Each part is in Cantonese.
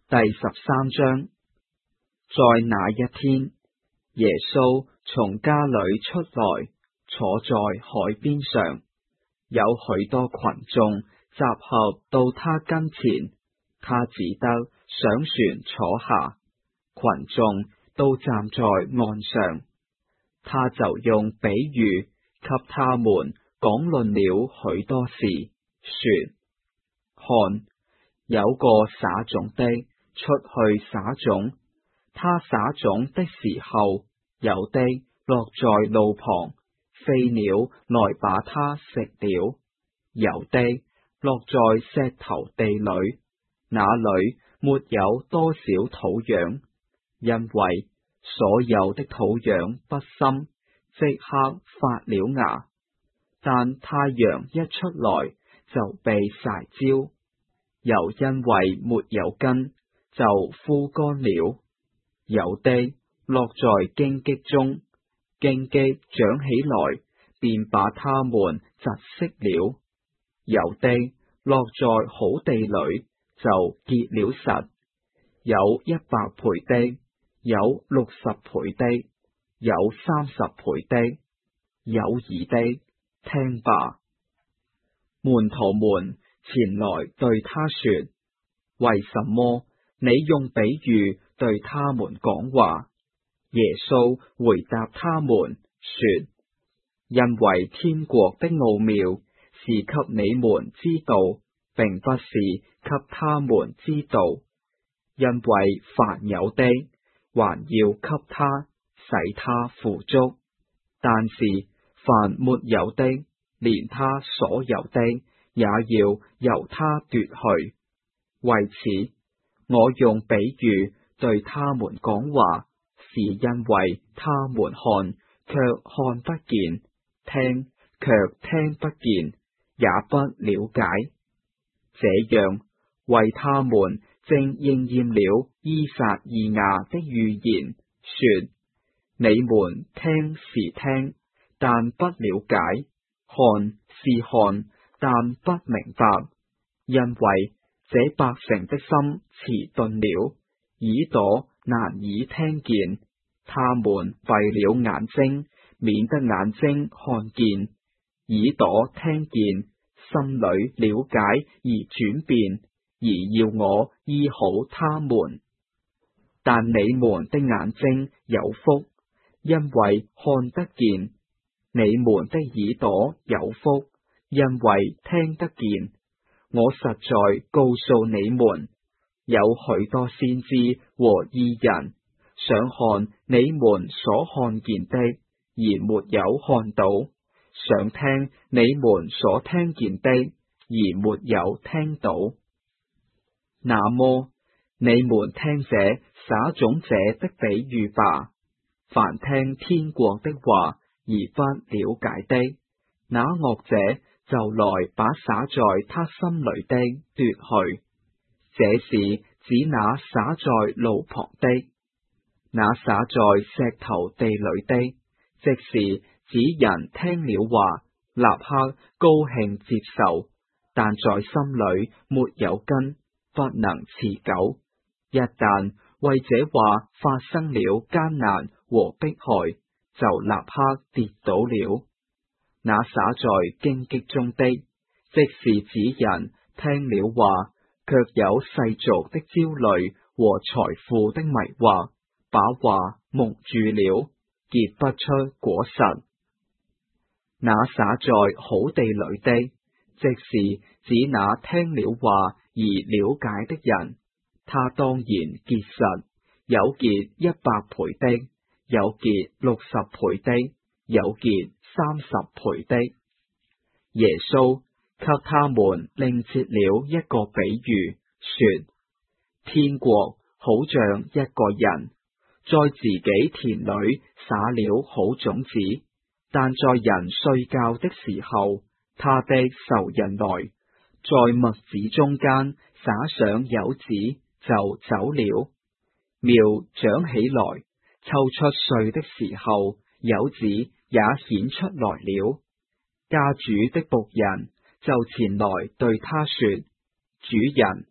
第13章。在那一天，耶穌從家裏出來，坐在海邊上，有許多群眾集合到他跟前，他只得上船坐下，群眾都站在岸上。他就用比喻給他們講論了許多事，說：看，有個撒種的出去撒種，他撒種的時候，有的落在路旁，飛鳥來把它食了；有的落在石頭地裏，那裏沒有多少土壤，因為所有的土壤不深，即刻發了芽，但太陽一出來就被曬焦，又因為沒有根，就枯乾了。有的落在荊棘中，荊棘長起來，便把它們窒息了；有的落在好地裏，就結了實，有100倍的，有60倍的，有30倍的。有耳的，聽吧。門徒們前來對他說：為什麼你用比喻對他們講話？耶穌回答他們說：因為天國的奧妙是給你們知道，並不是給他們知道。因為凡有的，還要給他，使他富足；但是凡沒有的，連他所有的也要由他奪去。為此，我用比喻對他們講話，是因為他們看，卻看不見；聽，卻聽不見，也不了解。這樣，為他們正應驗了依撒意亞的預言，說：你們聽是聽，但不了解；看是看，但不明白。因為這百姓的心遲鈍了，耳朵難以聽見，他們閉了眼睛，免得眼睛看見，耳朵聽見，心裏了解而轉變，而要我醫好他們。但你們的眼睛有福，因為看得見；你們的耳朵有福，因為聽得見。我實在告訴你們，有許多先知和義人，想看你們所看見的，而沒有看到；想聽你們所聽見的，而沒有聽到。那麼，你們聽這撒種者的比喻吧。凡聽天國的話而不了解的，那惡者就來把撒在他心裏的奪去。這是指那撒在路旁的，那撒在石頭地裏的，即是指人聽了話，立刻高興接受，但在心裏沒有根，不能持久。一旦為這話發生了艱難和迫害，就立刻跌倒了。那撒在荊棘中的，即是指人聽了話，卻有世俗的焦慮和財富的迷惑，把話蒙住了，結不出果實。那撒在好地裏的，即是指那聽了話而了解的人，他當然結實，有結100倍的，有結60倍的，有結30倍的。耶穌給他們另設了一個比喻，說：天國好像一個人，在自己田裏撒了好種子，但在人睡覺的時候，他的仇人來，在麥子中間撒上莠子，就走了。苗長起來，抽出穗的時候，莠子也顯出來了。家主的僕人就前來對他說：主人，你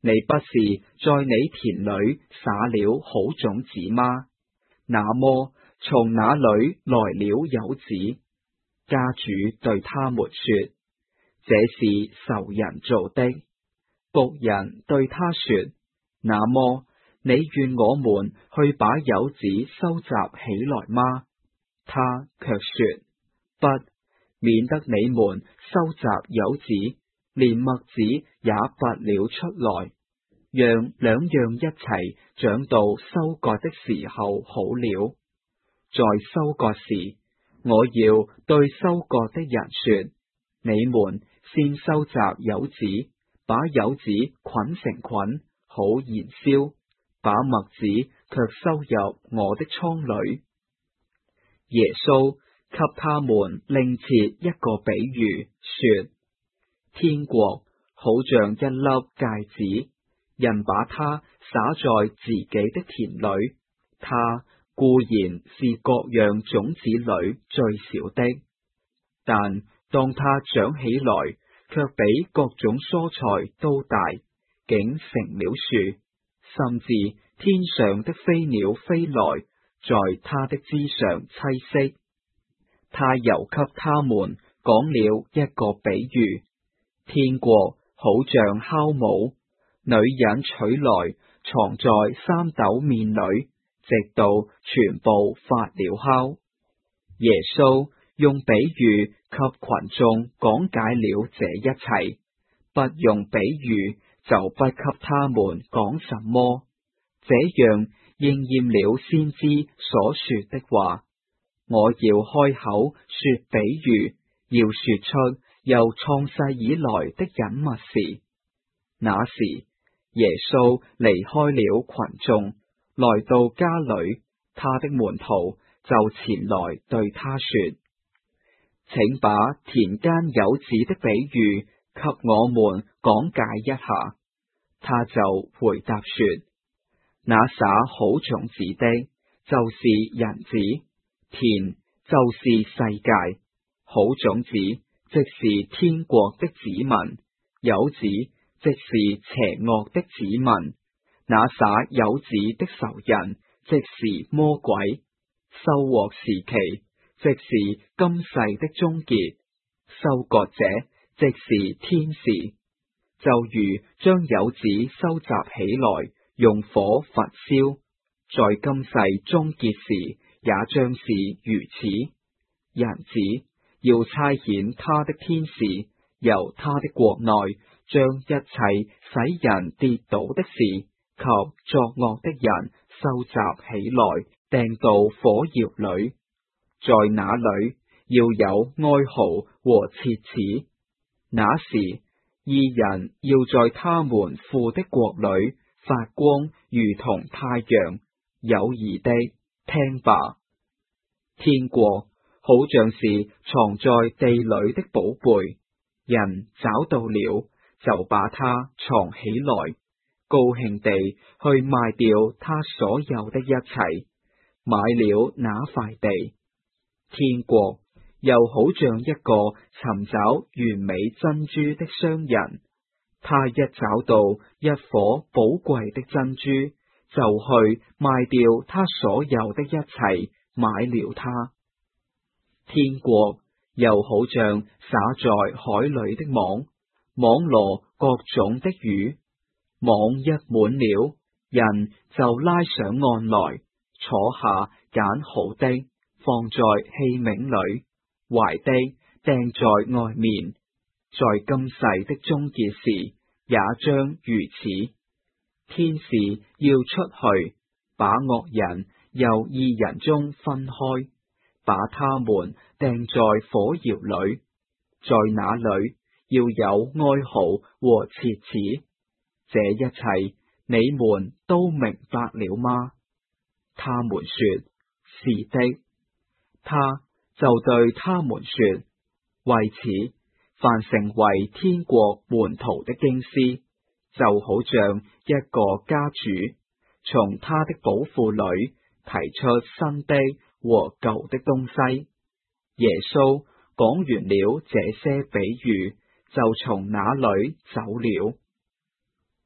你不是在你田裏撒了好種子嗎？那麼從哪裏來了莠子？家主對他們說：這是仇人做的。僕人對他說：那麼你願我們去把莠子收集起來嗎？他卻說：不，免得你們收集莠子，連麥子也拔了出來，讓兩樣一齊長到收割的時候好了。在收割時，我要對收割的人說：你們先收集莠子，把莠子捆成捆，好燃燒，把麥子卻收入我的倉裏。耶穌給他們另設一個比喻，說：天國好像一粒芥子，人把它撒在自己的田裏，它固然是各樣種子裏最小的，但當它長起來，卻比各種蔬菜都大，竟成了樹，甚至天上的飛鳥飛來，在它的枝上棲息。他又給他們講了一個比喻：天國好像酵母，女人取來藏在三斗麵裏，直到全部發了酵。耶穌用比喻給群眾講解了這一切，不用比喻就不給他們講什麼，這樣應驗了先知所說的話：我要開口說比喻，要說出由創世以來的隱密事。那時，耶穌離開了群眾，來到家裏，他的門徒就前來對他說：請把田間莠子的比喻給我們講解一下。他就回答說：那撒好種子的，就是人子，田就是世界。好種子即是天國的子民，莠子即是邪惡的子民。那撒莠子的仇人即是魔鬼。收穫時期即是今世的終結，收割者即是天使。就如將莠子收集起來，用火焚燒，在今世終結時也將是如此。人子要差遣他的天使，由他的國內將一切使人跌倒的事及作惡的人收集起來，掟到火窯裏。在那裏要有哀嚎和切齒。那時，義人要在他們父的國裏發光，如同太陽。有耳的聽吧。天國好像是藏在地裏的寶貝，人找到了，就把它藏起來，高興地去賣掉他所有的一切，買了那塊地。天國又好像一個尋找完美珍珠的商人，他一找到一顆寶貴的珍珠，就去賣掉他所有的一切，買了它。天國又好像撒在海裏的網，網羅各種的魚。網一滿了，人就拉上岸來，坐下揀好的，放在器皿裏，壞的掟在外面。在今世的終結時，也將如此。天使要出去，把惡人由義人中分開，把他們掟在火窯裏，在那裏要有哀嚎和切齒。這一切你們都明白了嗎？他們說：是的。他就對他們說：為此，凡成為天國門徒的經師，就好像一個家主，從他的寶庫裏提出新的和舊的東西。耶穌講完了這些比喻，就從那裏走了。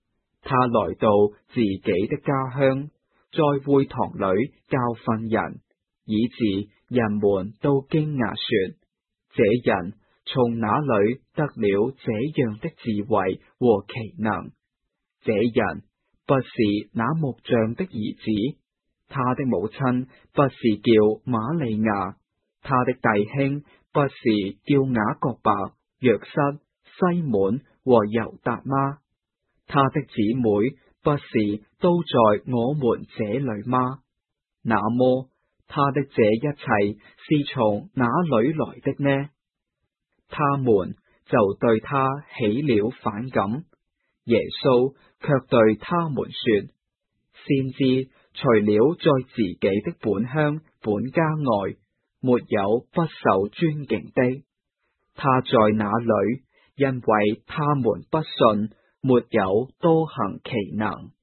他來到自己的家鄉，在會堂裏教訓人，以致人們都驚訝說：這人從哪裏得了這樣的智慧和奇能？這人不是那木匠的兒子，他的母親不是叫瑪利亞，他的弟兄不是叫雅各伯、約瑟、西門和猶達嗎？他的姊妹不是都在我們這裏嗎？那麼他的這一切是從哪裏來的呢？他們就對他起了反感。耶穌卻對他們說：先知除了在自己的本鄉本家外，沒有不受尊敬的。他在那裏，因為他們不信，沒有多行奇能。